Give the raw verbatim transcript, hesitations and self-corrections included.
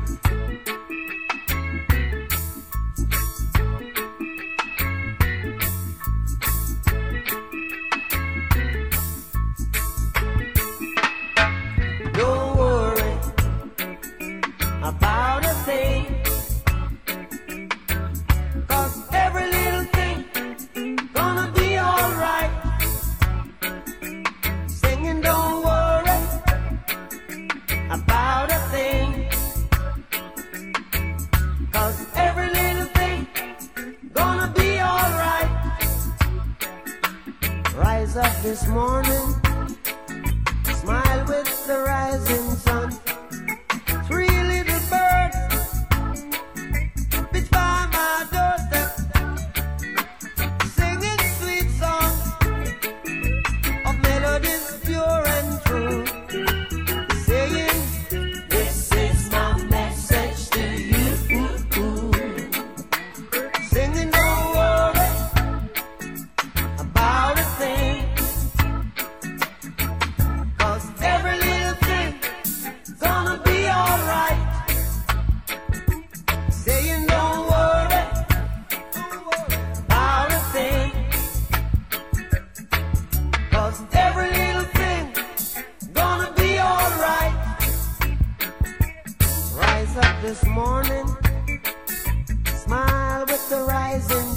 Don't worry about a thing, 'cause every little thing gonna be alright. Singing, don't worry about a thing, 'cause every little thing gonna be alright. Rise up this morning, smile with the rising sun. Three little birds pitch by my doorstep, singing sweet songs of melodies pure and true, saying, this is my message to you. Singing, don't worry about a thing, 'cause every little thing gonna be alright. Saying, don't worry about a thing, 'cause every little thing gonna be alright. Rise up this morning, smile with the rising